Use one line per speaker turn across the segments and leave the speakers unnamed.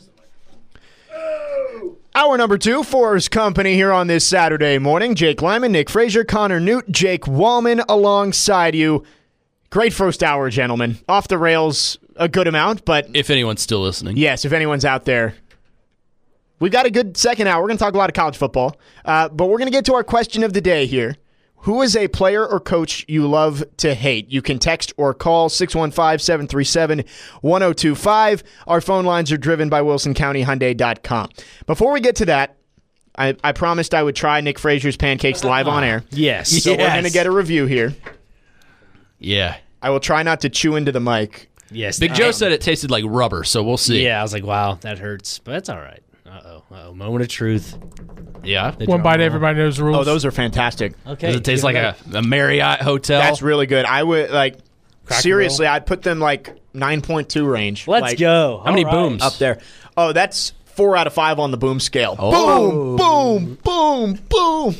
Hour number 2, Forrest Company here on this Saturday morning. Jake Lyman, Nick Frazier, Connor Newt, Jake Wallman alongside you. Great first hour, gentlemen. Off the rails a good amount, but...
If anyone's still listening.
Yes, if anyone's out there. We've got a good second hour. We're going to talk a lot of college football, but we're going to get to our question of the day here. Who is a player or coach you love to hate? You can text or call 615-737-1025. Our phone lines are driven by WilsonCountyHyundai.com. Before we get to that, I promised I would try Nick Frazier's pancakes live on air.
Yes.
So we're going to get a review here.
Yeah.
I will try not to chew into the mic.
Yes.
Big Joe said it tasted like rubber, so we'll see.
Yeah, I was like, wow, that hurts. But that's all right. Uh-oh. Moment of truth.
Yeah.
One bite, everybody knows the rules.
Oh, those are fantastic.
Okay.
Does it taste like a Marriott hotel?
That's really good. I would,
Cracker
seriously,
Barrel?
I'd put them 9.2 range.
Let's go.
How many
All right.
booms?
Up there. Oh, that's 4 out of 5 on the boom scale.
Oh.
Boom, boom, boom, boom.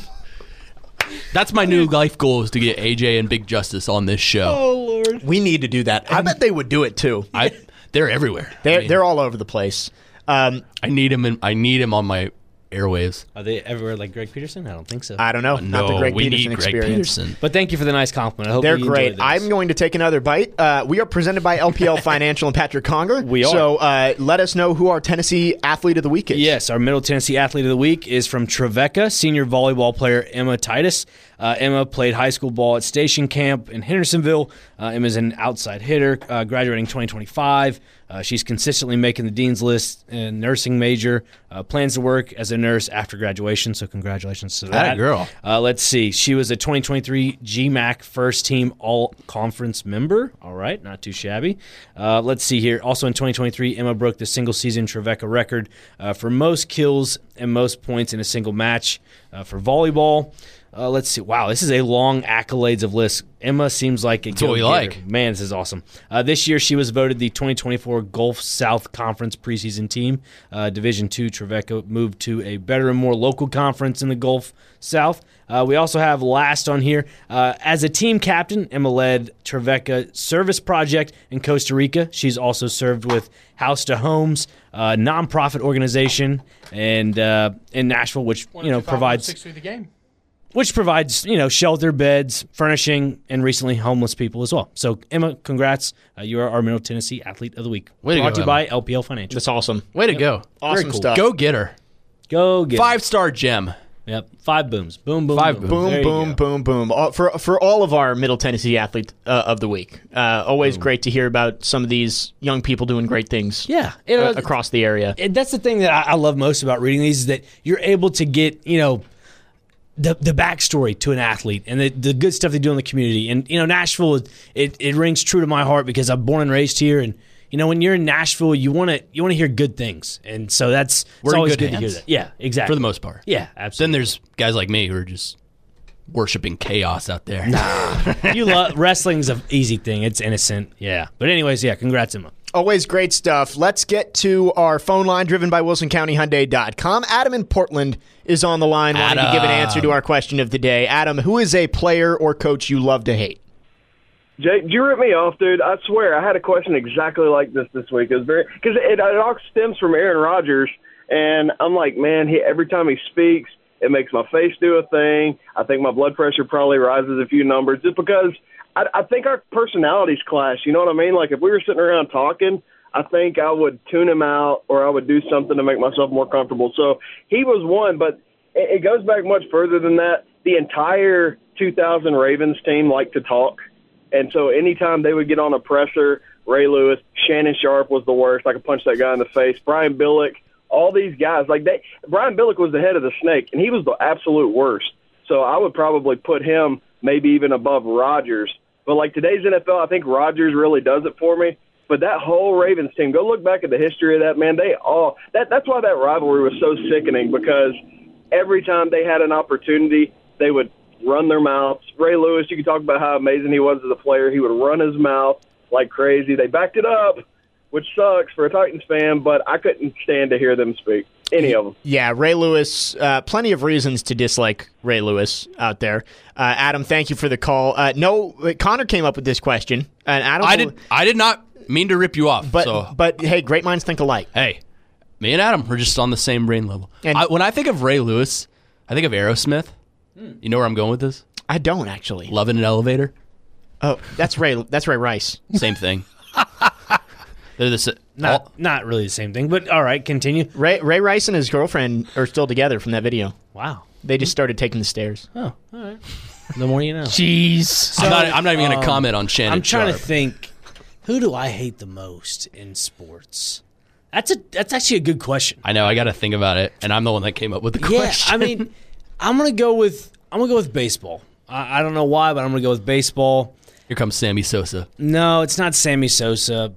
That's my new life goal, is to get AJ and Big Justice on this show.
Oh, Lord.
We need to do that. I bet they would do it too.
They're everywhere.
They're all over the place.
I need him on my airwaves.
Are they everywhere like Greg Peterson? I don't think so.
I don't know. Not the Greg
we
Peterson
need Greg
experience.
Peterson.
But thank you for the nice compliment. I hope
They're
you
great.
enjoyed this.
I'm going to take another bite. We are presented by LPL Financial and Patrick Conger.
We are.
So let us know who our Tennessee Athlete of the Week is.
Yes, our Middle Tennessee Athlete of the Week is from Trevecca, senior volleyball player Emma Titus. Emma played high school ball at Station Camp in Hendersonville. Emma's an outside hitter, graduating 2025. She's consistently making the dean's list and nursing major. Plans to work as a nurse after graduation, so congratulations to that.
That girl.
Let's see. She was a 2023 GMAC first team all-conference member. All right, not too shabby. Let's see here. Also in 2023, Emma broke the single-season Trevecca record for most kills and most points in a single match for volleyball. Let's see. Wow, this is a long accolades of list. Emma seems like a
That's what we
go-getter.
like.
Man, this is awesome. This year, she was voted the 2024 Gulf South Conference preseason team. Division II, Trevecca moved to a better and more local conference in the Gulf South. We also have last on here. As a team captain, Emma led Trevecca Service Project in Costa Rica. She's also served with House to Homes, a nonprofit organization, and in Nashville, which provides shelter, beds, furnishing, and recently homeless people as well. So, Emma, congrats. You are our Middle Tennessee Athlete of the Week.
Way to
Brought
go,
to you by LPL Financial.
That's awesome.
Way to go.
Awesome
cool.
stuff.
Go get her.
Go get it.
5-star gem.
Yep. 5 booms. Boom, boom,
5
boom.
booms.
There
Boom,
you
boom,
go.
boom, boom. For all of our Middle Tennessee Athlete of the Week. Always great to hear about some of these young people doing great things
Yeah.
across the area.
That's the thing that I love most about reading these is that you're able to get, the backstory to an athlete and the good stuff they do in the community. And, Nashville, it rings true to my heart because I'm born and raised here. And, when you're in Nashville, you want to hear good things. And so it's
We're in
always
good
good to hear
hands.
that. Yeah, exactly.
For the most part.
Yeah,
Then
absolutely.
there's guys like me who are just worshiping chaos out there.
You love wrestling's an easy thing. It's innocent. Yeah. But anyways, congrats, Emma.
Always great stuff. Let's get to our phone line driven by WilsonCountyHyundai.com. Adam in Portland is on the line wanting to give an answer to our question of the day. Adam, who is a player or coach you love to hate?
Jake, did you rip me off, dude? I swear, I had a question exactly like this week. It was because it all stems from Aaron Rodgers, and I'm like, man, every time he speaks, it makes my face do a thing. I think my blood pressure probably rises a few numbers just because I think our personalities clash. You know what I mean? Like if we were sitting around talking, I think I would tune him out or I would do something to make myself more comfortable. So he was one, but it goes back much further than that. The entire 2000 Ravens team liked to talk. And so anytime they would get on a presser, Ray Lewis, Shannon Sharp was the worst. I could punch that guy in the face. Brian Billick, all these guys. Brian Billick was the head of the snake, and he was the absolute worst. So I would probably put him maybe even above Rodgers. But like today's NFL, I think Rodgers really does it for me. But that whole Ravens team, go look back at the history of that, man. That's why that rivalry was so sickening, because every time they had an opportunity, they would run their mouths. Ray Lewis, you could talk about how amazing he was as a player. He would run his mouth like crazy. They backed it up, which sucks for a Titans fan, but I couldn't stand to hear them speak, any of them.
Yeah, Ray Lewis, plenty of reasons to dislike Ray Lewis out there. Adam, thank you for the call. No, Connor came up with this question. And
I did not mean to rip you off.
But hey, great minds think alike.
Hey, Me and Adam, we're just on the same brain level.
And-
When I think of Ray Lewis, I think of Aerosmith. You know where I'm going with this?
I don't actually.
Love in an Elevator.
Oh, that's Ray Rice.
Same thing. They're the
Not really the same thing, but all right, continue.
Ray Rice and his girlfriend are still together from that video.
Wow.
They just started taking the stairs.
Oh, all right. The more you know.
Jeez.
I'm not even going to comment on Shannon
I'm trying
Sharp.
to think, who do I hate the most in sports? That's actually a good question.
I know. I got to think about it, and I'm the one that came up with the
Yeah,
question.
I mean, I'm gonna go with baseball. I don't know why, but I'm gonna go with baseball.
Here comes Sammy Sosa.
No, it's not Sammy Sosa.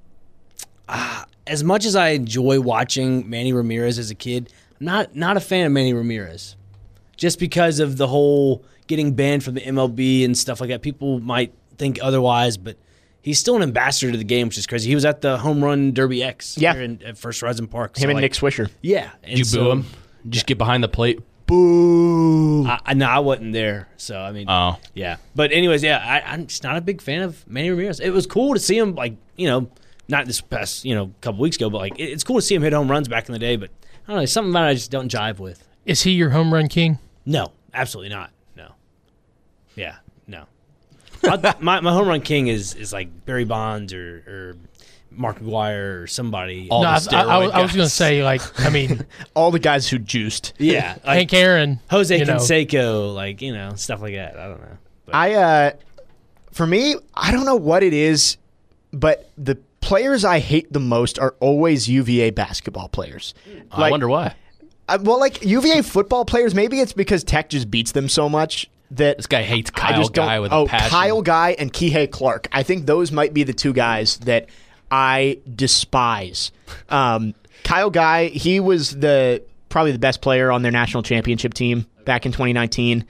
As much as I enjoy watching Manny Ramirez as a kid, I'm not a fan of Manny Ramirez. Just because of the whole getting banned from the MLB and stuff like that. People might think otherwise, but he's still an ambassador to the game, which is crazy. He was at the Home Run Derby X
Yeah.
here at First Horizon Park.
Him and Nick Swisher.
Yeah. And
Did you boo him? Just get behind the plate.
Boo.
No, I wasn't there. So, I mean,
Oh.
yeah. But anyways, yeah, I'm just not a big fan of Manny Ramirez. It was cool to see him, like, not this past, couple weeks ago, but like it's cool to see him hit home runs back in the day. But I don't know, something about it I just don't jive with.
Is he your home run king?
No, absolutely not. No. Yeah, no. my home run king is like Barry Bonds or Mark McGwire or somebody.
All
No,
the
I
steroid
was going to
guys.
say,
All the guys who juiced.
Yeah, like
Hank Aaron.
Jose
you know.
Canseco, stuff like that. I don't know. But
For me, I don't know what it is, but the players I hate the most are always UVA basketball players.
I wonder why.
UVA football players, maybe it's because Tech just beats them so much that
This guy hates
I
Kyle
just don't.
Guy with a passion.
Kyle Guy and Kihei Clark. I think those might be the two guys that I despise. Kyle Guy, he was probably the best player on their national championship team back in 2019.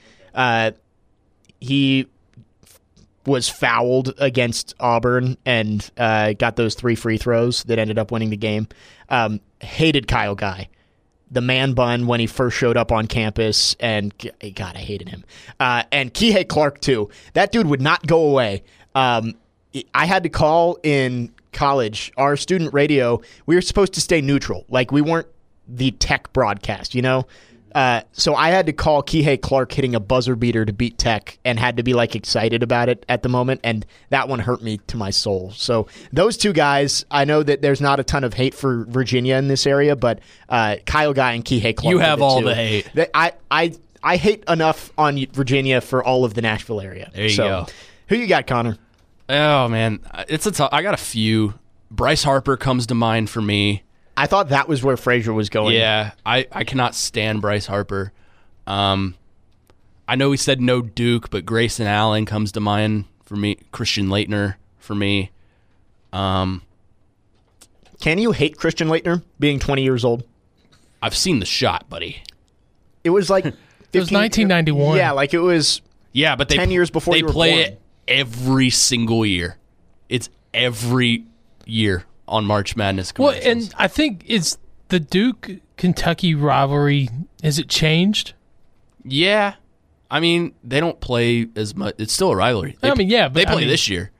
He was fouled against Auburn and got those 3 free throws that ended up winning the game. Hated Kyle Guy. The man bun when he first showed up on campus, and God, I hated him. And Kihei Clark, too. That dude would not go away. I had to call in college. Our student radio, we were supposed to stay neutral. Like, we weren't the Tech broadcast, So I had to call Kihei Clark hitting a buzzer beater to beat Tech and had to be excited about it at the moment, and that one hurt me to my soul. So those two guys, I know that there's not a ton of hate for Virginia in this area, but Kyle Guy and Kihei Clark.
You have
are
all
two.
the hate.
I hate enough on Virginia for all of the Nashville area.
There you go.
Who you got, Connor?
Oh, man. I got a few. Bryce Harper comes to mind for me.
I thought that was where Frazier was going.
Yeah, I cannot stand Bryce Harper. I know we said no Duke, but Grayson Allen comes to mind for me. Christian Laettner for me.
Can you hate Christian Laettner being 20 years old?
I've seen the shot, buddy.
It was like 15,
It was 1991.
Yeah, it was.
Yeah, but
10 years before
they
you were
play
born.
it every single year. It's every year on March Madness
Well,
commercials.
and I think it's the Duke-Kentucky rivalry. Has it changed?
Yeah. I mean, they don't play as much. It's still a rivalry.
I mean, yeah, but
they
I
play
mean-
this year.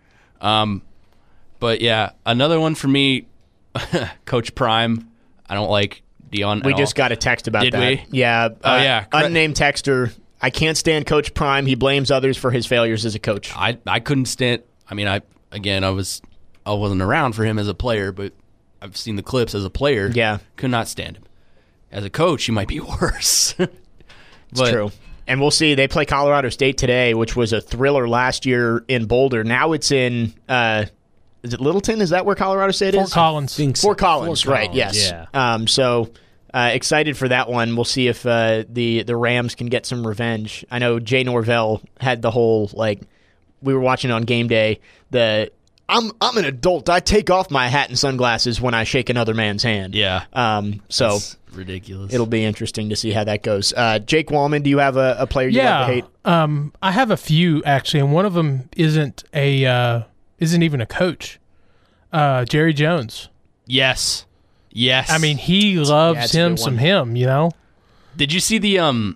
But yeah, another one for me, Coach Prime. I don't like Dion.
We
at
just
all.
got a text about
Did
that.
we?
Yeah.
Oh, yeah.
Unnamed texter. I can't stand Coach Prime. He blames others for his failures as a coach.
I couldn't stand. I mean, I wasn't around for him as a player, but I've seen the clips as a player.
Yeah.
Could not stand him. As a coach, he might be worse.
It's true. And we'll see. They play Colorado State today, which was a thriller last year in Boulder. Now it's in, is it Littleton? Is that where Colorado State
Fort
is?
Collins.
Fort Collins, right,
Collins,
yes.
yeah.
So excited for that one. We'll see if the Rams can get some revenge. I know Jay Norvell had the whole, we were watching on game day, I'm an adult. I take off my hat and sunglasses when I shake another man's hand.
Yeah.
So
That's ridiculous.
it'll be interesting to see how that goes. Jake Wallman, do you have a player you love to hate?
I have a few actually, and one of them isn't even a coach. Jerry Jones.
Yes.
I mean, he loves
it's a good one.
him.
Did you see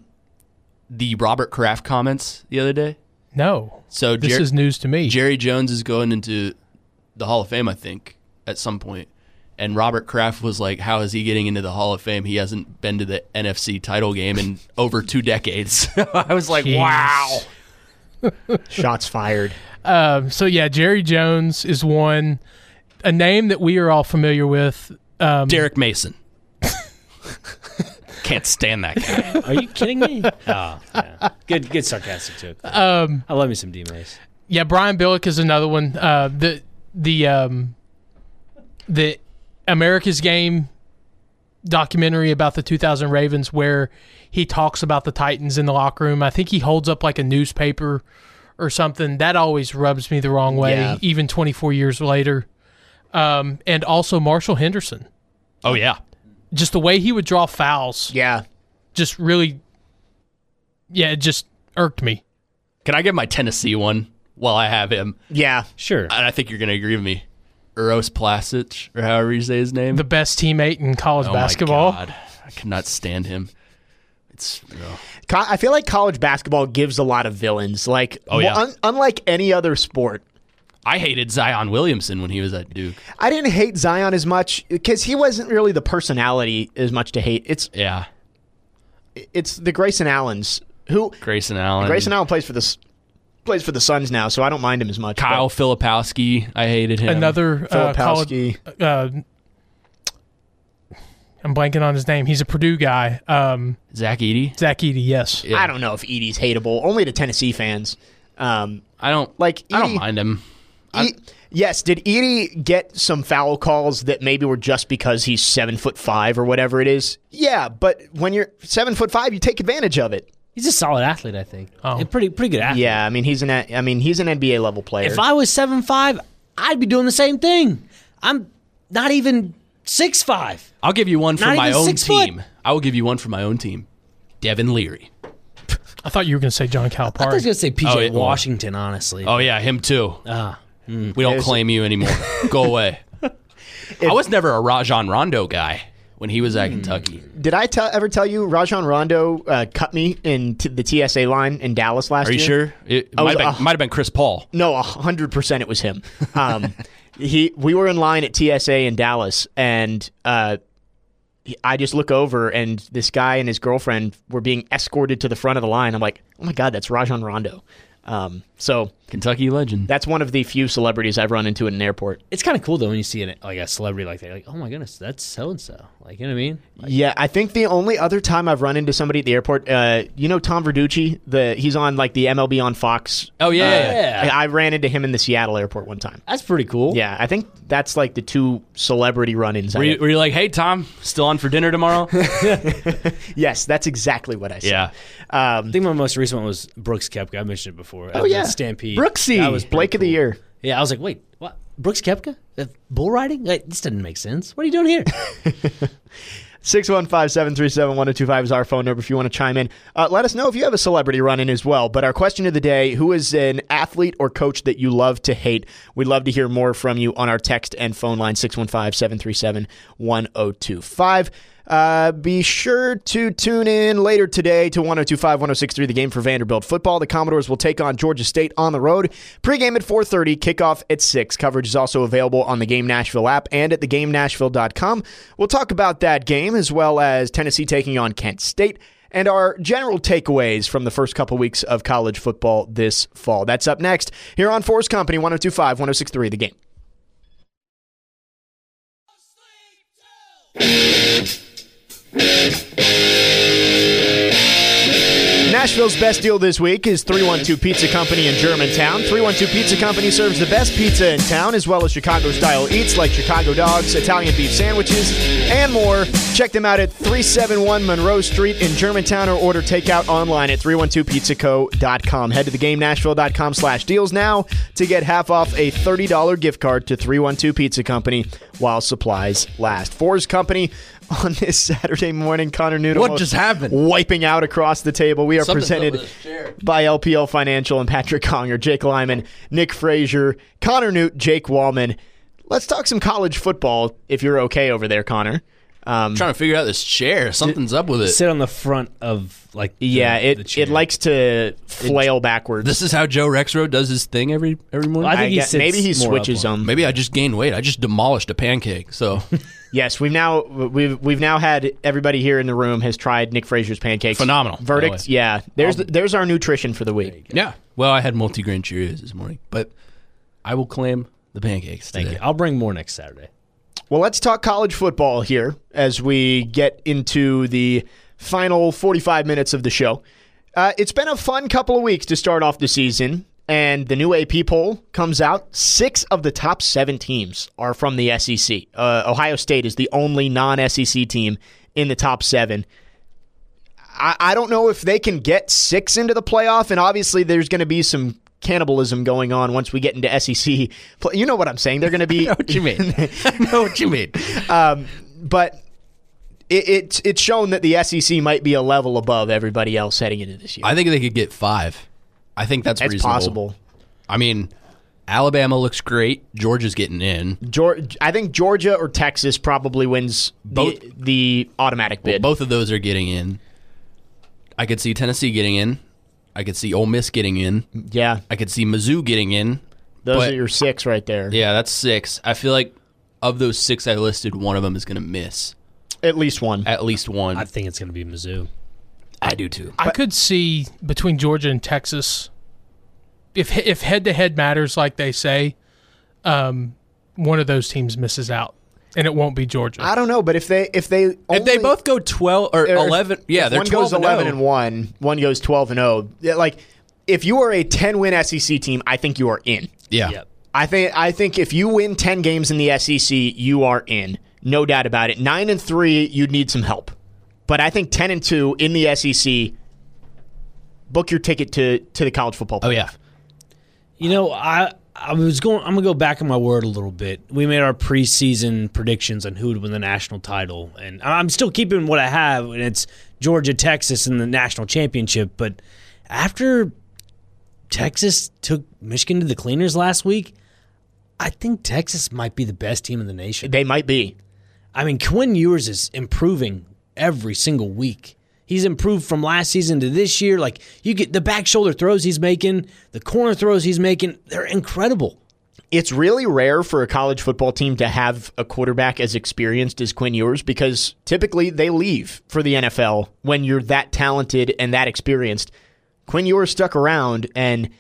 the Robert Kraft comments the other day?
No.
So
This is news to me.
Jerry Jones is going into the Hall of Fame, I think, at some point. And Robert Kraft was like, how is he getting into the Hall of Fame? He hasn't been to the NFC title game in over 2 decades. I was like,
Jeez.
wow.
Shots fired.
So, yeah, Jerry Jones is one. A name that we are all familiar with.
Derek Mason. Can't stand that guy.
Are you kidding me? Oh, yeah. Good sarcastic joke. I love me some D-Mace.
Yeah, Brian Billick is another one. The America's Game documentary about the 2000 Ravens, where he talks about the Titans in the locker room. I think he holds up like a newspaper or something. That always rubs me the wrong way, even 24 years later. And also Marshall Henderson.
Oh, yeah.
Just the way he would draw fouls.
Yeah.
Just really, it just irked me.
Can I get my Tennessee one while I have him?
Yeah.
Sure.
And I think you're going to agree with me. Uros Plasic, or however you say his name.
The best teammate in college basketball.
My God. I cannot stand him. It's
I feel like college basketball gives a lot of villains. Like, unlike any other sport.
I hated Zion Williamson when he was at Duke.
I didn't hate Zion as much because he wasn't really the personality as much to hate. It's the Grayson Allens who
Grayson Allen.
Grayson Allen plays for the Suns now, so I don't mind him as much.
Kyle Filipowski, I hated him.
Another
Filipowski.
I'm blanking on his name. He's a Purdue guy.
Zach Edey.
Zach Edey, yes.
Yeah.
I don't know if Edey's hateable. Only to Tennessee fans.
I don't mind him.
Yes, did Edey get some foul calls that maybe were just because he's 7'5" or whatever it is? Yeah, but when you're 7'5", you take advantage of it.
He's a solid athlete, I think.
Oh.
A pretty good athlete.
Yeah, I mean he's an NBA level player.
If I was 7'5", I'd be doing the same thing. I'm not even 6'5".
I'll give you one for
Not
my
even
own
6 foot.
team. I will give you one for my own team. Devin Leary.
I thought you were going to say John
I thought I
Calipari.
was going to say PJ
Oh, yeah.
Washington, honestly.
Oh yeah, him too. We don't claim you anymore. Go away. I was never a Rajon Rondo guy when he was at Kentucky.
Did I ever tell you Rajon Rondo cut me in the TSA line in Dallas last year?
Are you sure? It might have been Chris Paul.
No, 100% it was him. We were in line at TSA in Dallas, and I just look over, and this guy and his girlfriend were being escorted to the front of the line. I'm like, oh my God, that's Rajon Rondo. So
Kentucky legend.
that's one of the few celebrities I've run into in an airport.
It's kind of cool, though, when you see a celebrity like that. You're like, oh, my goodness, that's so-and-so. Like, you know what I mean?
Yeah, I think the only other time I've run into somebody at the airport, you know Tom Verducci? He's on like the MLB on Fox.
Oh, yeah.
I ran into him in the Seattle airport one time.
That's pretty cool.
Yeah, I think that's like the two celebrity run-ins.
Were you like, hey, Tom, still on for dinner tomorrow?
Yes, that's exactly what I said.
Yeah.
I think my most recent one was Brooks Koepka. I mentioned it before.
Oh, yeah.
Stampede.
Brooksy.
That was
Blake of the year.
Yeah, I was like, wait, what? Brooks Koepka? Bull riding? Like, this doesn't make sense. What are you doing here?
615-737-1025 is our phone number if you want to chime in. Let us know if you have a celebrity run-in as well. But our question of the day, who is an athlete or coach that you love to hate? We'd love to hear more from you on our text and phone line, 615-737-1025. Be sure to tune in later today to 102.5, 106.3, the game for Vanderbilt football. The Commodores will take on Georgia State on the road. Pre-game at 4:30, kickoff at 6. Coverage is also available on the Game Nashville app and at thegamenashville.com. We'll talk about that game as well as Tennessee taking on Kent State and our general takeaways from the first couple weeks of college football this fall. That's up next here on Force Company, 102.5, 106.3, the game. Nashville's best deal this week is 312 Pizza Company in Germantown. 312 Pizza Company serves the best pizza in town, as well as Chicago-style eats like Chicago dogs, Italian beef sandwiches, and more. Check them out at 371 Monroe Street in Germantown or order takeout online at 312pizzaco.com. Head to theGameNashville.com/deals now to get half off a $30 gift card to 312 Pizza Company while supplies last. Force Company on this Saturday morning. Connor Newton.
What just happened?
Wiping out across the table. We are
Something's
presented
over this chair.
by LPL Financial and Patrick Conger, Jake Lyman, Nick Frazier, Connor Newt, Jake Wallman. Let's talk some college football, if you're okay over there, Connor.
I'm trying to figure out this chair. Something's up with it.
Sit on the front of like the chair.
it likes to flail backwards.
This is how Joe Rexroad does his thing every morning.
I think he sits
maybe he
more
switches
up on
them.
Maybe I just gained weight. I just demolished a pancake. So
Yes, we've now had everybody here in the room has tried Nick Frazier's pancakes.
Phenomenal.
Verdict? Yeah. There's our nutrition for the week.
yeah. Well, I had multigrain Cheerios this morning, but I will claim the pancakes today.
Thank you. I'll bring more next Saturday.
Well, let's talk college football here as we get into the final 45 minutes of the show. It's been a fun couple of weeks to start off the season, and the new AP poll comes out. 6 of the top 7 teams are from the SEC. Ohio State is the only non-SEC team in the top 7. I don't know if they can get 6 into the playoff, and obviously there's going to be some cannibalism going on once we get into SEC. You know what I'm saying. They're going to be...
I know what you mean. I know what you mean.
But it's shown that the SEC might be a level above everybody else heading into this year.
I think they could get 5. I think that's reasonable.
Possible.
I mean, Alabama looks great. Georgia's getting in.
I think Georgia or Texas probably wins the automatic bid.
Both of those are getting in. I could see Tennessee getting in. I could see Ole Miss getting in.
Yeah.
I could see Mizzou getting in.
Those are your 6 right there.
Yeah, that's 6. I feel like of those 6 I listed, one of them is going to miss.
At least one.
At least one.
I think it's going to be Mizzou.
I do too.
I could see between Georgia and Texas, if head-to-head matters like they say, one of those teams misses out, and it won't be Georgia.
I don't know, but if they
both go 12 or 11, yeah, they're
one
12
goes 11 and 1, one goes 12 and 0. Like if you are a 10-win SEC team, I think you are in.
Yeah.
Yep.
I think if you win 10 games in the SEC, you are in. No doubt about it. 9-3, you'd need some help. But I think 10-2 in the SEC, book your ticket to the college football playoff.
Oh, yeah.
You know, I'm going to go back on my word a little bit. We made our preseason predictions on who would win the national title, and I'm still keeping what I have, and it's Georgia, Texas in the national championship. But after Texas took Michigan to the cleaners last week, I think Texas might be the best team in the nation.
They might be.
I mean, Quinn Ewers is improving every single week. He's improved from last season to this year. Like, you get the back shoulder throws he's making, the corner throws he's making, they're incredible.
It's really rare for a college football team to have a quarterback as experienced as Quinn Ewers because typically they leave for the NFL when you're that talented and that experienced. Quinn Ewers stuck around, and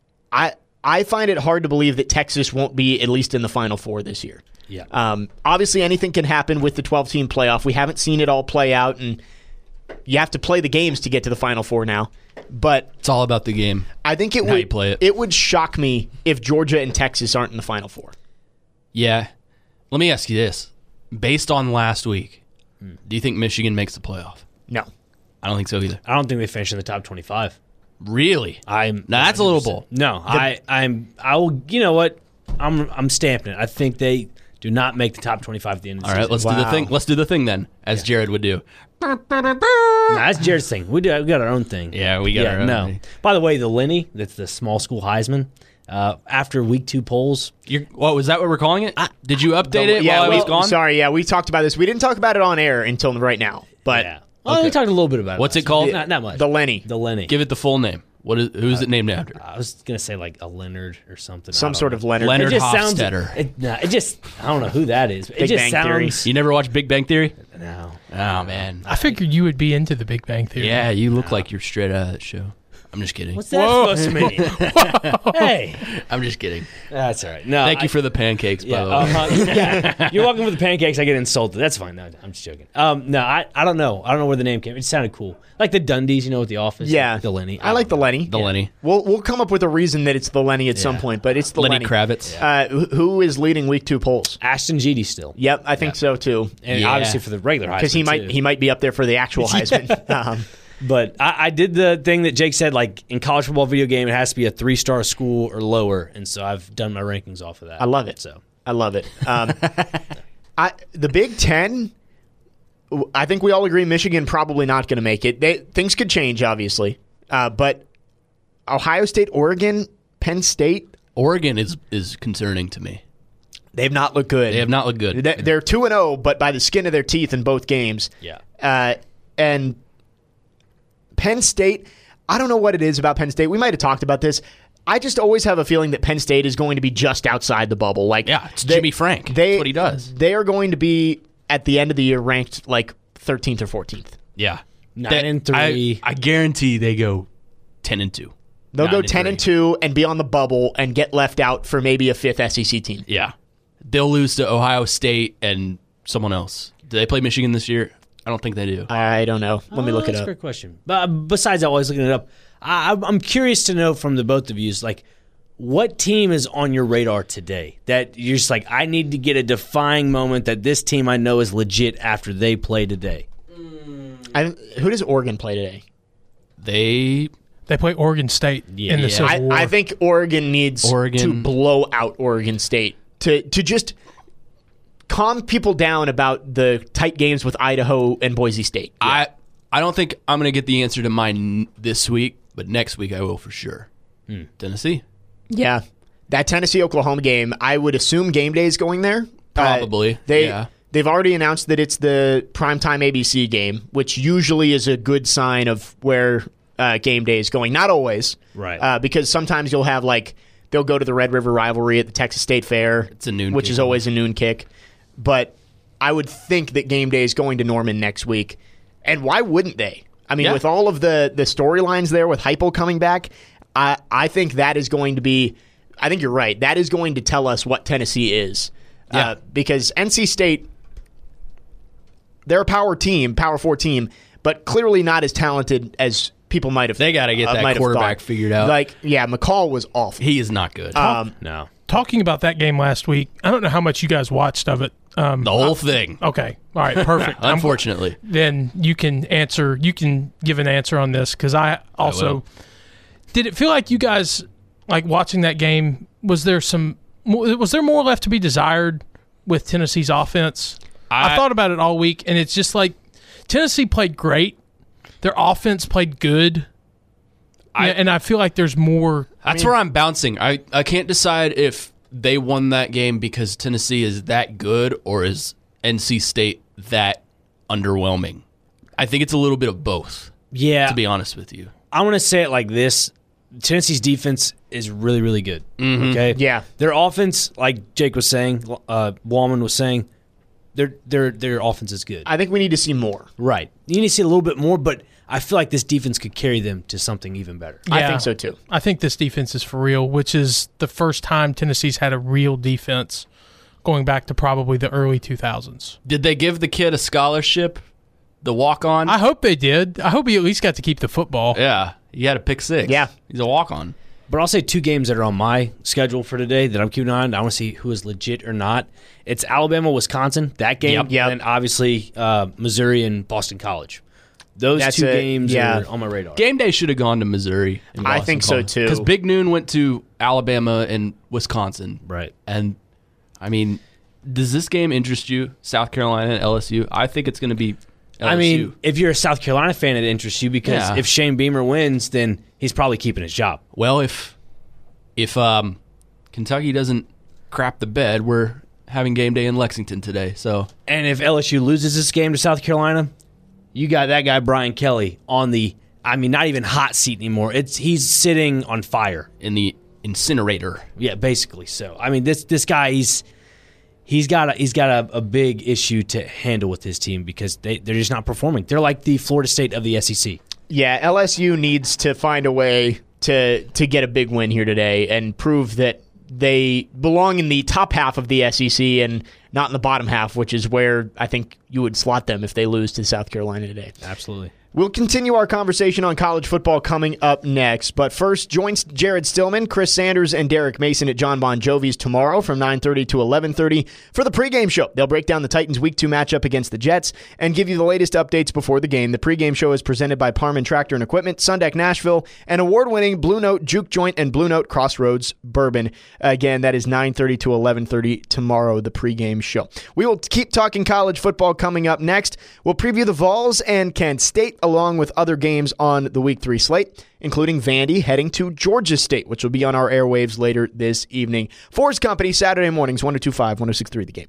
I find it hard to believe that Texas won't be at least in the Final Four this year.
Yeah.
Obviously, anything can happen with the 12-team playoff. We haven't seen it all play out, and you have to play the games to get to the Final Four now. But
It's all about the game.
I think
How you play it.
It would shock me if Georgia and Texas aren't in the Final Four.
Yeah. Let me ask you this. Based on last week, do you think Michigan makes the playoff?
No.
I don't think so either.
I don't think they finish in the top 25.
Really?
Now
that's a little bold.
No, I will. You know what? I'm stamping it. I think they do not make the top 25 at the end of the
All right,
season.
let's do the thing. Let's do the thing then, as Jared would do.
Nah, that's Jared's thing. We got our own thing.
Yeah, we got our own
no.
thing.
By the way, the Lenny, that's the small school Heisman. After week 2 polls,
What was that? What we're calling it? Did you update it
Yeah,
while I was gone?
Sorry, yeah, we talked about this. We didn't talk about it on air until right now. But
yeah. Well, we talked a little bit about it.
What's
last
it called?
week. Not much.
the Lenny.
The Lenny.
Give it the full name. Who's it named after?
I was gonna say like a Leonard or something.
Some sort of Leonard.
Leonard
It just
Hofstadter.
I don't know who that is. It
Big
just
Bang Theory.
sounds.
You never watched Big Bang Theory?
No.
Oh man.
I figured you would be into the Big Bang Theory.
Yeah, you look like you're straight out of that show. I'm just kidding.
What's that supposed to mean? Hey,
I'm just kidding.
that's all right. No,
Thank you for the pancakes, by the way.
yeah, you're welcome for the pancakes. I get insulted. That's fine. No, I'm just joking. No, I don't know. I don't know where the name came. It sounded cool, like the Dundies, you know, with the Office.
Yeah.
the Lenny.
I like the Lenny.
The Lenny.
We'll come up with a reason that it's the Lenny at some point, but it's the
Lenny
Lenny.
Kravitz.
Who is leading week 2 polls?
Ashton Jeedy still,
Yep, I think so too.
and
Yeah.
obviously for the regular Heisman
Because he
too.
might be up there for the actual Heisman.
But I did the thing that Jake said, like in college football video game, it has to be a 3-star school or lower, and so I've done my rankings off of that.
I love it.
So
I love it. The Big Ten, I think we all agree Michigan probably not going to make it. Things could change, obviously. But Ohio State, Oregon, Penn State.
Oregon is concerning to me.
They've not looked good.
They have not looked good.
They're 2-0, but by the skin of their teeth in both games.
Yeah.
And Penn State, I don't know what it is about Penn State. We might have talked about this. I just always have a feeling that Penn State is going to be just outside the bubble.
It's Jimmy Frank. That's what he does.
They are going to be, at the end of the year, ranked 13th or 14th.
Yeah.
9-3.
I guarantee they go 10-2.
They'll go 10-2 and be on the bubble and get left out for maybe a fifth SEC team.
Yeah. They'll lose to Ohio State and someone else. Do they play Michigan this year? I don't think they do.
I don't know. Let me look it
That's
up.
a great question. But besides always looking it up, I'm curious to know from the both of you, what team is on your radar today that you're just I need to get a defying moment that this team I know is legit after they play today?
Who does Oregon play today?
They play Oregon State in the Civil War.
I think Oregon needs to blow out Oregon State to just calm people down about the tight games with Idaho and Boise State.
I don't think I'm going to get the answer to mine this week, but next week I will for sure. Tennessee.
Yeah. That Tennessee-Oklahoma game, I would assume Game Day is going there.
Probably.
They've already announced that it's the primetime ABC game, which usually is a good sign of where Game Day is going. Not always.
Right.
Because sometimes you'll have they'll go to the Red River rivalry at the Texas State Fair.
It's a noon
which
kick.
is always a noon kick. But I would think that Game Day is going to Norman next week. And why wouldn't they? I mean, with all of the storylines there, with Heupel coming back, I think that is going to be, I think you're right, that is going to tell us what Tennessee is.
Yeah.
Because NC State, they're a Power 4 team, but clearly not as talented as people might have.
They got to get that quarterback figured out.
McCall was awful.
He is not good.
No.
Talking about that game last week, I don't know how much you guys watched of it.
The whole thing.
Okay. All right. Perfect.
Unfortunately.
Then you can give an answer on this, because I also did it feel like you guys, watching that game, was there more left to be desired with Tennessee's offense? I thought about it all week, and it's just Tennessee played great. Their offense played good. And I feel like there's more.
That's where I'm bouncing. I can't decide if they won that game because Tennessee is that good or is NC State that underwhelming. I think it's a little bit of both.
Yeah.
To be honest with you.
I want to say it like this. Tennessee's defense is really, really good.
Mm-hmm.
Okay?
Yeah.
Their offense, like Jake was saying, Wallman was saying, their offense is good.
I think we need to see more.
Right. You need to see a little bit more, but I feel like this defense could carry them to something even better.
Yeah,
I think so too.
I think this defense is for real, which is the first time Tennessee's had a real defense going back to probably the early 2000s.
Did they give the kid a scholarship, the walk-on?
I hope they did. I hope he at least got to keep the football.
Yeah. He had a pick six.
Yeah.
He's a walk-on.
But I'll say two games that are on my schedule for today that I'm keeping an eye on. I want to see who is legit or not. It's Alabama, Wisconsin, that game,
Yep.
and obviously Missouri and Boston College. Those two games are on my radar.
Game day should have gone to Missouri. And
I
Boston
think so,
College.
too.
Because Big Noon went to Alabama and Wisconsin.
Right.
And, I mean, does this game interest you, South Carolina and LSU? I think it's going to be LSU.
I mean, if you're a South Carolina fan, it interests you because
Yeah.
if Shane Beamer wins, then he's probably keeping his job.
Well, if Kentucky doesn't crap the bed, we're having game day in Lexington today. So,
And if LSU loses this game to South Carolina, you got that guy Brian Kelly on the, not even hot seat anymore. He's sitting on fire.
in the incinerator.
Yeah, basically. So, this guy, he's got a big issue to handle with his team because they're just not performing. They're like the Florida State of the SEC.
Yeah, LSU needs to find a way to get a big win here today and prove that they belong in the top half of the SEC and not in the bottom half, which is where I think you would slot them if they lose to South Carolina today.
Absolutely.
We'll continue our conversation on college football coming up next. But first, join Jared Stillman, Chris Sanders, and Derek Mason at John Bon Jovi's tomorrow from 9:30 to 11:30 for the pregame show. They'll break down the Titans' Week 2 matchup against the Jets and give you the latest updates before the game. The pregame show is presented by Parman Tractor and Equipment, Sundeck Nashville, and award-winning Blue Note Juke Joint and Blue Note Crossroads Bourbon. Again, that is 9:30 to 11:30 tomorrow, the pregame show. We will keep talking college football coming up next. We'll preview the Vols and Kent State, along with other games on the Week 3 slate, including Vandy heading to Georgia State, which will be on our airwaves later this evening. Forrest Company, Saturday mornings, 102.5, 106.3 The Game.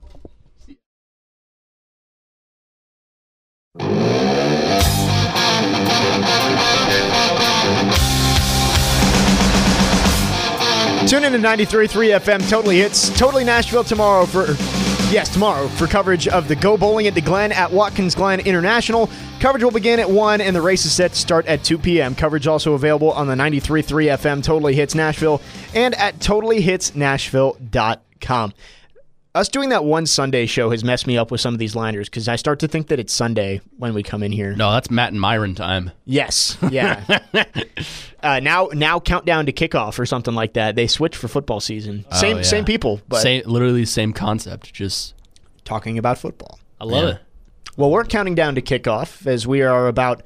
Tune in to 93.3 FM, Totally Hits, Totally Nashville tomorrow for coverage of the Go Bowling at the Glen at Watkins Glen International. Coverage will begin at 1 and the race is set to start at 2 p.m. Coverage also available on the 93.3 FM Totally Hits Nashville and at totallyhitsnashville.com. Us doing that one Sunday show has messed me up with some of these liners because I start to think that it's Sunday when we come in here.
No, that's Matt and Myron time.
Yes, yeah. Now countdown to kickoff or something like that. They switch for football season. Same people, but
literally same concept, just
talking about football.
I love it.
Well, we're counting down to kickoff as we are about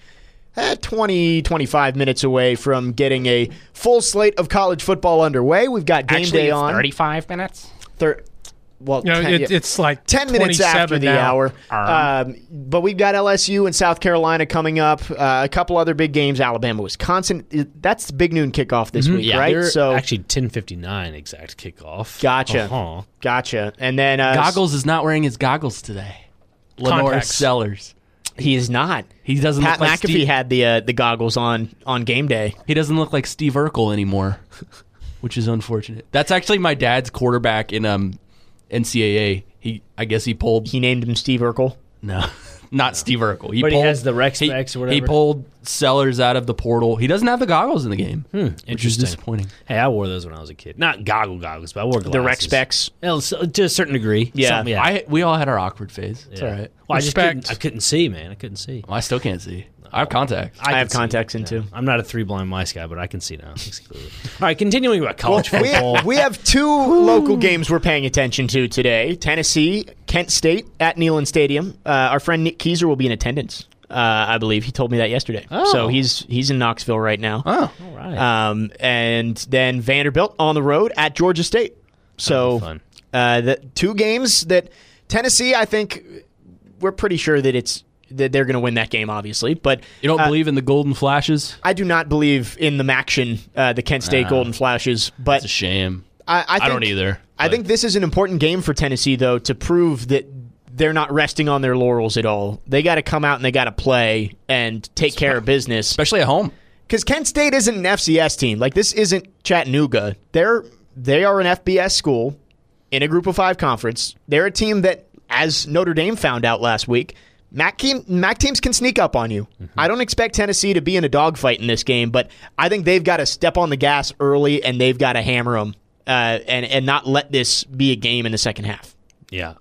25 minutes away from getting a full slate of college football underway. We've got game day on.
35 minutes?
It's like
10 minutes after the hour. But we've got LSU and South Carolina coming up. A couple other big games, Alabama, Wisconsin. That's the big noon kickoff this week, right?
They're
so
actually 10:59 exact kickoff.
Gotcha. Gotcha. And then
Goggles is not wearing his goggles today. Lenore
Contacts.
Sellers.
He is not.
He doesn't
Pat
look like
McAfee had the goggles on game day.
He doesn't look like Steve Urkel anymore, which is unfortunate. That's actually my dad's quarterback in NCAA. I guess he pulled.
He named him Steve Urkel.
No, not Steve Urkel.
He has the rec specs or whatever.
He pulled Sellers out of the portal. He doesn't have the goggles in the game, which is disappointing.
Hey, I wore those when I was a kid. Not goggles, but I wore glasses.
The rec specs.
To a certain degree.
Yeah.
We all had our awkward phase. It's
Yeah.
all right.
Well,
Respect.
I couldn't see, man. I couldn't see.
Well, I still can't see. I have contacts.
I have
can see.
contacts in too.
I'm not a 3 blind mice guy, but I can see now. All right, continuing about college football.
We have two local games we're paying attention to today. Tennessee, Kent State at Neyland Stadium. Our friend Nick Keiser will be in attendance, I believe. He told me that yesterday.
Oh.
So he's in Knoxville right now.
Oh,
All right.
And then Vanderbilt on the road at Georgia State. So
fun.
The two games that Tennessee, I think we're pretty sure that they're going to win that game, obviously. But
you don't believe in the Golden Flashes?
I do not believe in the Maction, the Kent State Golden Flashes. But
It's a shame.
I
don't either.
I think this is an important game for Tennessee, though, to prove that they're not resting on their laurels at all. They got to come out and they got to play and take care of business,
especially at home.
Because Kent State isn't an FCS team. Like, this isn't Chattanooga. They are an FBS school in a Group of 5 conference. They're a team that, as Notre Dame found out last week, MAC teams can sneak up on you. Mm-hmm. I don't expect Tennessee to be in a dogfight in this game, but I think they've got to step on the gas early and they've got to hammer them and not let this be a game in the second half.
Yeah,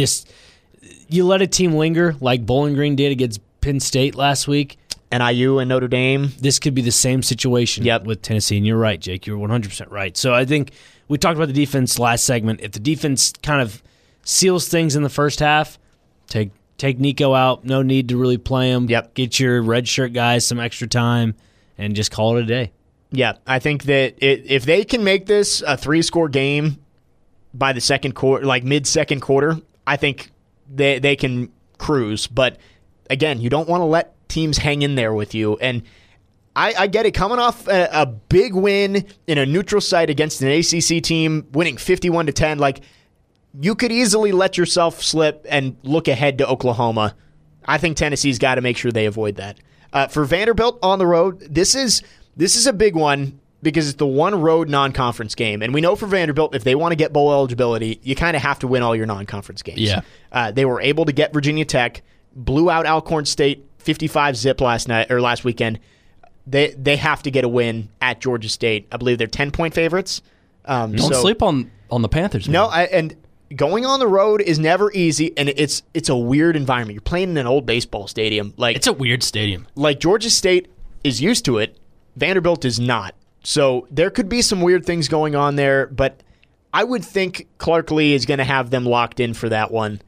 you let a team linger like Bowling Green did against Penn State last week.
And IU and Notre Dame.
This could be the same situation with Tennessee, and you're right, Jake. You're 100% right. So I think we talked about the defense last segment. If the defense kind of seals things in the first half, take Nico out. No need to really play him.
Yep.
Get your red shirt guys some extra time, and just call it a day.
Yeah, I think that if they can make this a 3-score game by the second quarter, like mid-second quarter, I think they can cruise. But again, you don't want to let teams hang in there with you. And I get it. Coming off a big win in a neutral site against an ACC team, winning 51-10, like, you could easily let yourself slip and look ahead to Oklahoma. I think Tennessee's got to make sure they avoid that. For Vanderbilt on the road, this is a big one because it's the one road non-conference game. And we know for Vanderbilt, if they want to get bowl eligibility, you kind of have to win all your non-conference games.
Yeah.
They were able to get Virginia Tech, blew out Alcorn State 55-zip last weekend. They have to get a win at Georgia State. I believe they're 10-point favorites.
Don't sleep on the Panthers. Man.
No, and going on the road is never easy, and it's a weird environment. You're playing in an old baseball stadium. Like,
it's a weird stadium.
Like, Georgia State is used to it. Vanderbilt is not. So there could be some weird things going on there, but I would think Clark Lee is going to have them locked in for that one.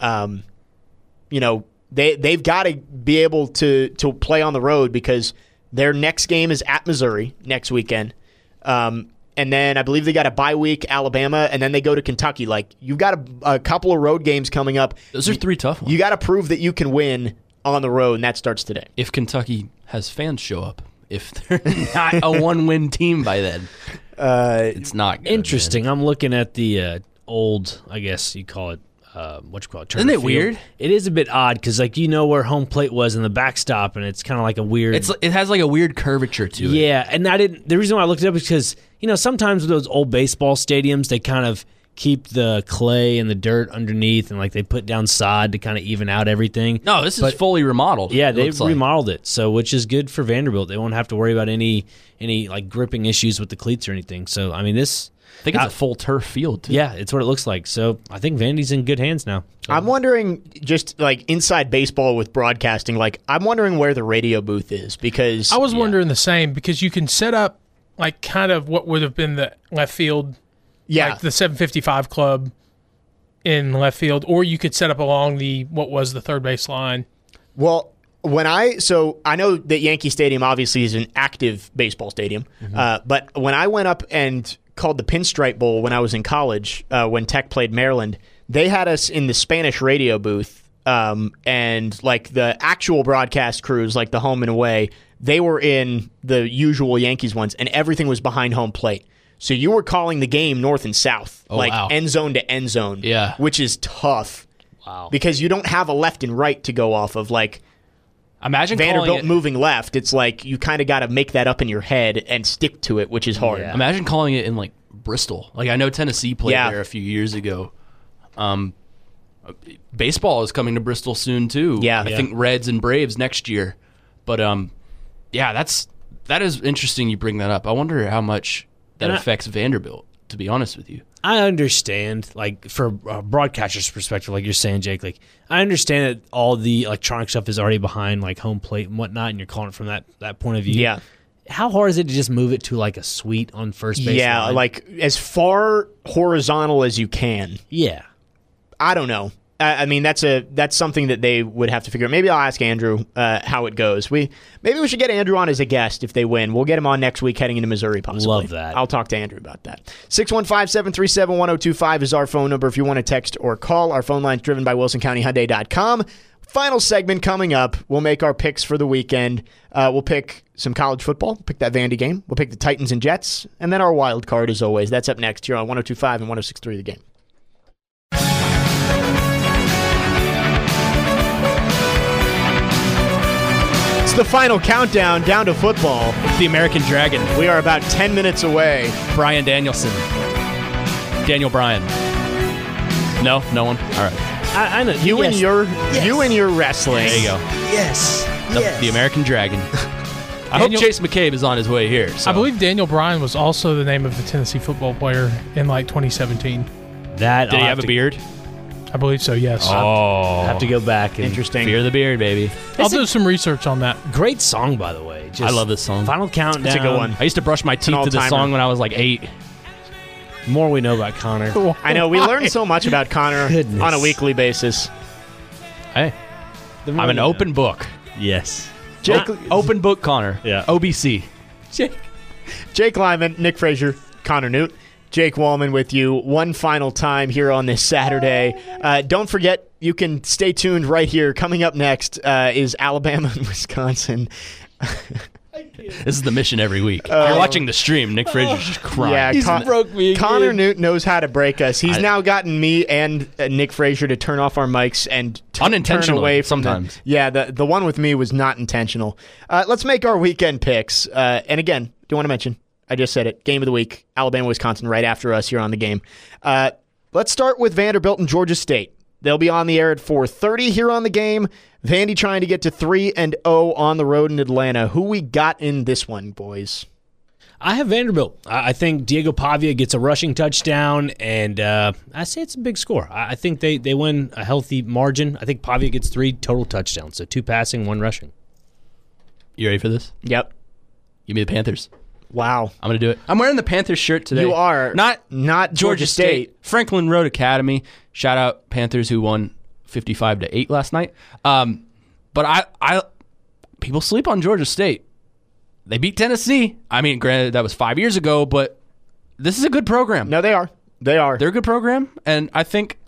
They've got to be able to play on the road because their next game is at Missouri next weekend. And then I believe they got a bye week, Alabama, and then they go to Kentucky. Like, you've got a couple of road games coming up.
Those are 3 tough ones.
You got to prove that you can win on the road, and that starts today.
If Kentucky has fans show up, if they're not a one-win team by then, it's not good,
Interesting.
man.
I'm looking at the old, I guess you call it, what you call it? Turner
Isn't it
Field.
weird?
It is a bit odd because, like, you know where home plate was in the backstop, and it's kind of like a weird.
It has like a weird curvature to it.
Yeah, and the reason why I looked it up is because, sometimes with those old baseball stadiums, they kind of keep the clay and the dirt underneath, and like they put down sod to kind of even out everything.
No, this is fully remodeled.
Yeah,
it
they've
looks like.
remodeled it, so which is good for Vanderbilt. They won't have to worry about any like gripping issues with the cleats or anything. So I mean, this.
I think it's a full turf field too.
Yeah, it's what it looks like. So I think Vandy's in good hands now. So.
I'm wondering, just like inside baseball with broadcasting, like I'm wondering where the radio booth is because
I was wondering the same because you can set up like kind of what would have been the left field, like the 755 club in left field, or you could set up along what was the third base line.
Well, I know that Yankee Stadium obviously is an active baseball stadium, but when I went up and called the Pinstripe Bowl when I was in college, when Tech played Maryland, they had us in the Spanish radio booth, and like the actual broadcast crews, like the home and away, they were in the usual Yankees ones, and everything was behind home plate. So you were calling the game north and south,
wow.
end zone to end zone,
Yeah.
which is tough.
Wow.
Because you don't have a left and right to go off of. Like
Imagine
Vanderbilt
calling it,
moving left, it's like you kind of got to make that up in your head and stick to it, which is hard.
Yeah.
Imagine calling it in like Bristol. Like I know Tennessee played
Yeah.
there a few years ago. Baseball is coming to Bristol soon too.
Yeah.
I think Reds and Braves next year. But that is interesting. You bring that up. I wonder how much that affects Vanderbilt. To be honest with you.
I understand, like, for a broadcaster's perspective, like you're saying, Jake, like, I understand that all the electronic stuff is already behind, like, home plate and whatnot, and you're calling it from that point of view.
Yeah.
How hard is it to just move it to, like, a suite on first base
Yeah,
line?
like as far horizontal as you can.
Yeah.
I don't know. I mean, that's something that they would have to figure out. Maybe I'll ask Andrew how it goes. Maybe we should get Andrew on as a guest if they win. We'll get him on next week heading into Missouri, possibly.
Love that.
I'll talk to Andrew about that. 615-737-1025 is our phone number if you want to text or call. Our phone line's driven by WilsonCountyHyundai.com. Final segment coming up. We'll make our picks for the weekend. We'll pick some college football. Pick that Vandy game. We'll pick the Titans and Jets. And then our wild card, as always. That's up next here on 102.5 and 106.3 The Game. It's the final countdown down to football.
The American Dragon.
We are about 10 minutes away.
Brian Danielson. Daniel Bryan. No one. All right.
I know.
You and your wrestling.
There you go.
Yes.
The American Dragon. I hope Chase McCabe is on his way here. So.
I believe Daniel Bryan was also the name of the Tennessee football player in like 2017.
That
Did he have a beard?
I believe so, yes.
I have to go back. And
Interesting.
Fear the beard, baby.
I'll do some research on that.
Great song, by the way. Just
I love this song.
Final countdown.
It's a good one.
I used to brush my teeth to this
all-timer.
song when I was like 8.
The more we know about Connor.
I know. We learn so much about Connor
Goodness.
on a weekly basis.
Hey,
The more
I'm an
we know.
open book.
Yes.
Jake,
Open book, Connor.
Yeah.
OBC.
Jake Lyman, Nick Frazier, Connor Newt, Jake Wallman with you one final time here on this Saturday. Don't forget, you can stay tuned right here. Coming up next is Alabama and Wisconsin.
This is the mission every week. You're watching the stream. Nick Frazier's just crying.
Yeah,
broke me again.
Connor Newt knows how to break us. He's now gotten me and Nick Frazier to turn off our mics and turn
Unintentionally,
away from
sometimes.
the one with me was not intentional. Let's make our weekend picks. And again, do want to mention, I just said it, game of the week, Alabama, Wisconsin, right after us here on the game. Let's start with Vanderbilt and Georgia State. They'll be on the air at 4:30 here on the game. Vandy trying to get to 3-0 on the road in Atlanta. Who we got in this one, boys?
I have Vanderbilt. I think Diego Pavia gets a rushing touchdown, and I say it's a big score. I think they win a healthy margin. I think Pavia gets 3 total touchdowns, so 2 passing, 1 rushing.
You ready for this?
Yep.
Give me the Panthers.
Wow.
I'm going to do it. I'm wearing the Panthers shirt today.
You are.
Not
Georgia State.
Franklin Road Academy. Shout out Panthers who won 55-8 last night. But I people sleep on Georgia State. They beat Tennessee. I mean, granted, that was 5 years ago, but this is a good program.
No, they are. They are.
They're a good program, and I think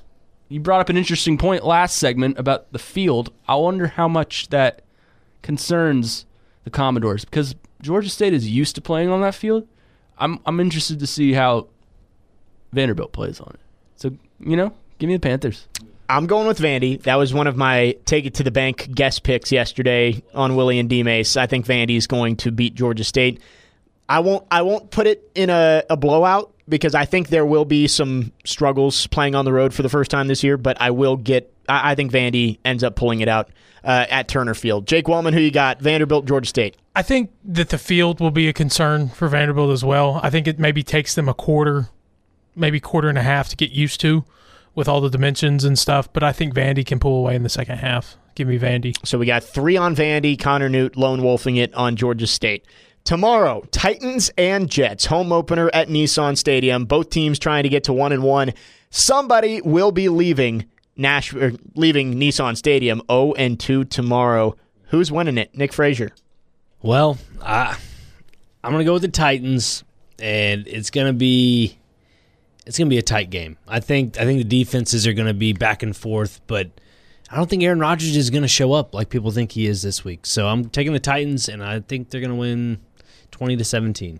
you brought up an interesting point last segment about the field. I wonder how much that concerns the Commodores because Georgia State is used to playing on that field. I'm interested to see how Vanderbilt plays on it. So, give me the Panthers.
I'm going with Vandy. That was one of my take it to the bank guest picks yesterday on Willie and D-Mace. I think Vandy is going to beat Georgia State. I won't put it in a blowout because I think there will be some struggles playing on the road for the first time this year, but I think Vandy ends up pulling it out at Turner Field. Jake Wallman, who you got? Vanderbilt, Georgia State.
I think that the field will be a concern for Vanderbilt as well. I think it maybe takes them a quarter, maybe quarter and a half to get used to with all the dimensions and stuff, but I think Vandy can pull away in the second half. Give me Vandy.
So we got 3 on Vandy, Connor Newt lone wolfing it on Georgia State. Tomorrow, Titans and Jets, home opener at Nissan Stadium. Both teams trying to get to 1-1. Somebody will be leaving Nissan Stadium 0-2 tomorrow. Who's winning it? Nick Frazier.
Well, I'm going to go with the Titans, and it's going to be a tight game. I think the defenses are going to be back and forth, but I don't think Aaron Rodgers is going to show up like people think he is this week. So I'm taking the Titans, and I think they're going to win 20-17.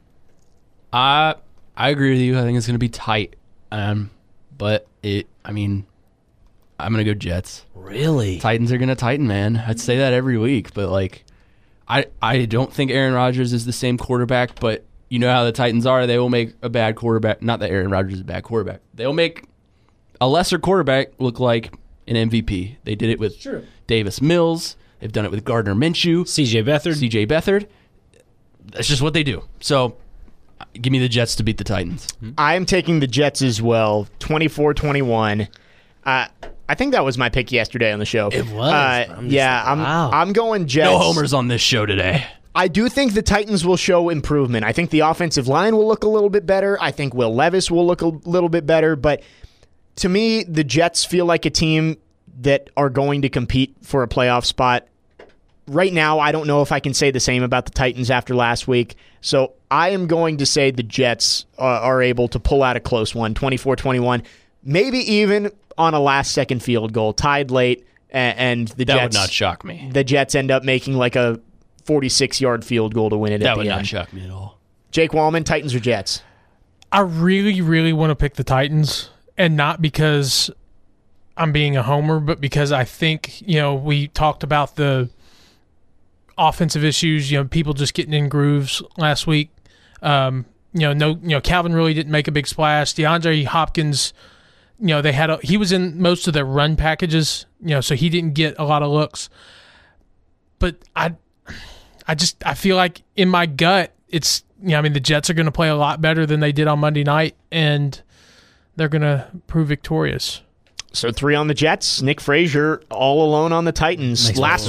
I agree with you. I think it's going to be tight. But I'm going to go Jets.
Really?
Titans are going to tighten, man. I'd say that every week, but I don't think Aaron Rodgers is the same quarterback, but you know how the Titans are. They will make a bad quarterback. Not that Aaron Rodgers is a bad quarterback. They'll make a lesser quarterback look like an MVP. They did it with Davis Mills. They've done it with Gardner Minshew.
CJ Beathard.
That's just what they do. So give me the Jets to beat the Titans.
I am taking the Jets as well, 24-21. I think that was my pick yesterday on the show.
It was.
I'm going Jets.
No homers on this show today.
I do think the Titans will show improvement. I think the offensive line will look a little bit better. I think Will Levis will look a little bit better. But to me, the Jets feel like a team that are going to compete for a playoff spot. Right now, I don't know if I can say the same about the Titans after last week. So I am going to say the Jets are able to pull out a close one, 24-21, maybe even on a last-second field goal, tied late, and the Jets...
That would not shock me.
The Jets end up making like a 46-yard field goal to win it at the end.
That would not shock me at all.
Jake Wallman, Titans or Jets?
I really, really want to pick the Titans, and not because I'm being a homer, but because I think, we talked about the offensive issues, people just getting in grooves last week. Calvin really didn't make a big splash. DeAndre Hopkins, he was in most of the run packages, so he didn't get a lot of looks. But I feel like in my gut, it's, the Jets are going to play a lot better than they did on Monday night, and they're going to prove victorious.
So 3 on the Jets, Nick Frazier all alone on the Titans.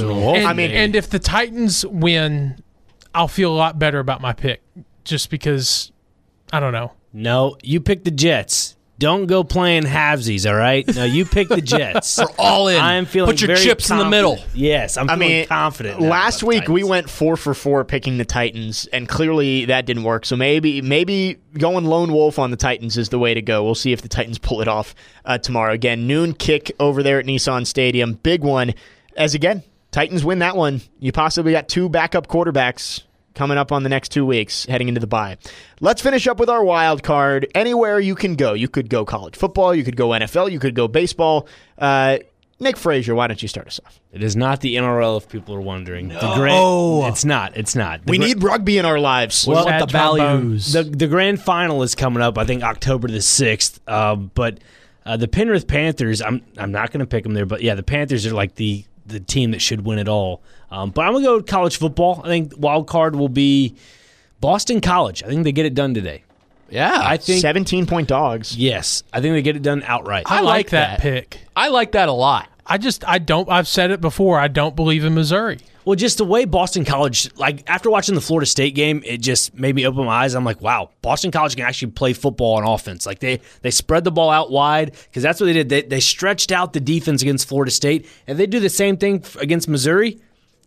And if the Titans win, I'll feel a lot better about my pick, just because, I don't know.
No, you pick the Jets. Don't go playing halvesies, all right? No, you pick the Jets.
We're all in.
I am feeling
Put your
very
chips
confident.
in the middle.
Yes, I'm feeling confident.
Last week we went 4 for 4 picking the Titans, and clearly that didn't work. So maybe going lone wolf on the Titans is the way to go. We'll see if the Titans pull it off tomorrow. Again, noon kick over there at Nissan Stadium. Big one. As again, Titans win that one. You possibly got 2 backup quarterbacks coming up on the next 2 weeks heading into the bye. Let's finish up with our wild card. Anywhere you can go. You could go college football. You could go NFL. You could go baseball. Nick Frazier, why don't you start us off?
It is not the NRL, if people are wondering. No. It's not.
We need rugby in our lives.
Well, the values.
The grand final is coming up, I think, October the 6th. But the Penrith Panthers, I'm not going to pick them there. But, yeah, the Panthers are like the team that should win it all. But I'm going to go with college football. I think wild card will be Boston College. I think they get it done today.
Yeah.
I think
17-point dogs.
Yes. I think they get it done outright.
I like that pick.
I like that a lot.
I've said it before, I don't believe in Missouri.
Well, just the way Boston College, after watching the Florida State game, it just made me open my eyes. I'm like, wow, Boston College can actually play football on offense. They spread the ball out wide because that's what they did. They stretched out the defense against Florida State. If they do the same thing against Missouri,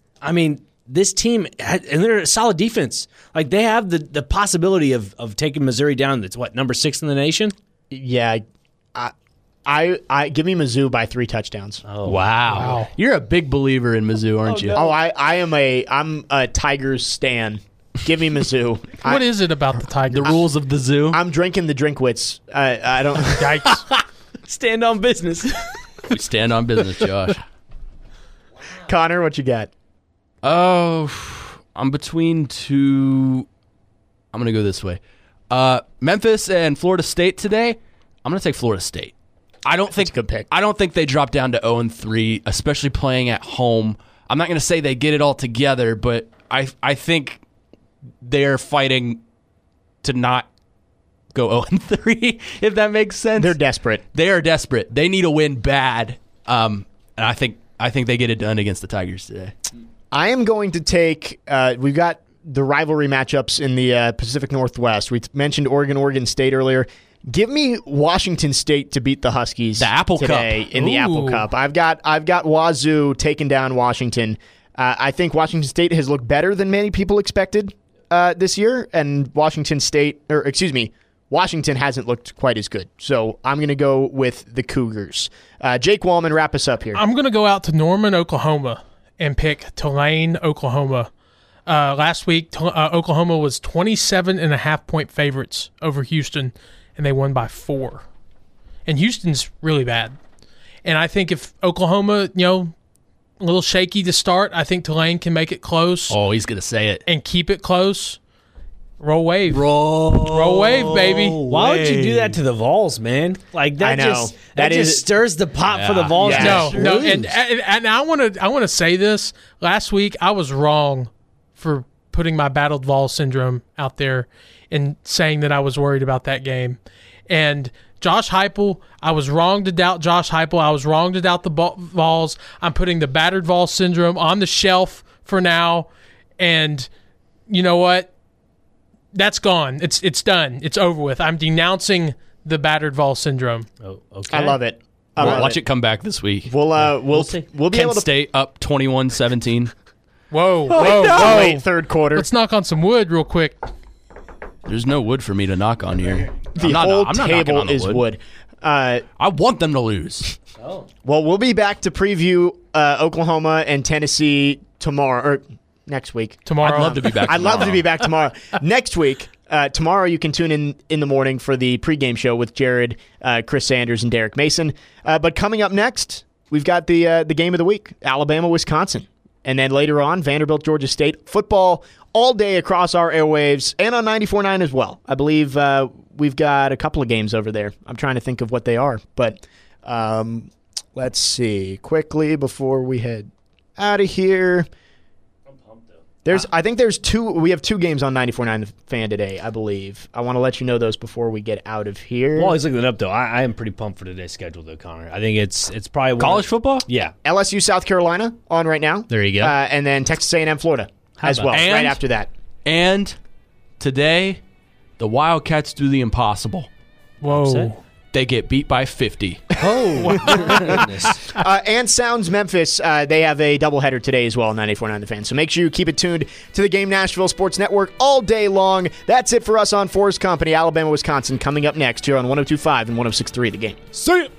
this team, and they're a solid defense. They have the possibility of taking Missouri down. That's number 6 in the nation?
Yeah, I give me Mizzou by 3 touchdowns.
Oh,
Wow. You're a big believer in Mizzou, aren't you?
Oh, I'm a Tigers stan. Give me Mizzou.
What is it about the Tigers?
The rules of the zoo.
I'm drinking the Drinkwitz. I don't.
Yikes.
Stand on business.
We stand on business, Josh.
Connor, what you got?
Oh, I'm between two. I'm going to go this way. Memphis and Florida State today. I'm going to take Florida State. I don't think
a good pick.
I don't think they drop down to 0-3, especially playing at home. I'm not going to say they get it all together, but I think they're fighting to not go 0-3, if that makes sense.
They're desperate.
They are desperate. They need a win bad. And I think they get it done against the Tigers today.
I am going to take. We've got the rivalry matchups in the Pacific Northwest. We mentioned Oregon State earlier. Give me Washington State to beat the Huskies.
The Apple
today
Cup.
in the Apple
Ooh.
Cup. I've got Wazoo taking down Washington. I think Washington State has looked better than many people expected this year, and Washington hasn't looked quite as good. So I'm going to go with the Cougars. Jake Wallman, wrap us up here.
I'm going to go out to Norman, Oklahoma, and pick Tulane, Oklahoma. Last week, Oklahoma was 27.5-point favorites over Houston, and they won by 4. And Houston's really bad. And I think if Oklahoma, a little shaky to start, I think Tulane can make it close
Oh, he's going to say it.
and keep it close. Roll wave.
Roll
wave, baby.
Why would you do that to the Vols, man? Like that
I know.
just
That
that
is-
just stirs the pot for the
Yeah.
Vols.
Yeah.
to
No,
lose.
and I want to say this. Last week, I was wrong for putting my battled Vols syndrome out there and saying that I was worried about that game. And Josh Heupel, I was wrong to doubt Josh Heupel. I was wrong to doubt the Vols. I'm putting the battered Vols syndrome on the shelf for now. And you know what? That's gone. It's done. It's over with. I'm denouncing the battered Vols syndrome.
Oh, okay.
I love it. I love
Watch it come back this week.
We'll
see.
We'll be
Kent
able to
State up 21-17.
Whoa, whoa.
late third quarter.
Let's knock on some wood real quick.
There's no wood for me to knock on here.
The
I'm
whole
not knocking
table
on the
is wood.
I want them to lose.
Well, we'll be back to preview Oklahoma and Tennessee tomorrow or next week.
Tomorrow.
I'd love to be back
I'd love to
tomorrow.
be back tomorrow. Next week, tomorrow you can tune in the morning for the pregame show with Jared, Chris Sanders, and Derek Mason. But coming up next, we've got the game of the week, Alabama, Wisconsin. And then later on, Vanderbilt, Georgia State. Football all day across our airwaves and on 94.9 as well. I believe we've got a couple of games over there. I'm trying to think of what they are. But let's see quickly before we head out of here. I think there's two. We have 2 games on 94.9 The Fan today, I believe. I want to let you know those before we get out of here.
While he's looking it up, though, I am pretty pumped for today's schedule, though, Connor. I think it's probably one
College football?
Yeah.
LSU, South Carolina on right now.
There you go.
And then Texas A&M, Florida as
about
well.
that?
Right
And-
after that.
And today, the Wildcats do the impossible.
Whoa.
Upset?
They get beat by 50.
Oh, goodness.
And Sounds Memphis, they have a doubleheader today as well on 94.9 The Fan. So make sure you keep it tuned to the Game Nashville Sports Network all day long. That's it for us on Forest Company, Alabama, Wisconsin, coming up next here on 102.5 and 106.3 The Game.
See ya.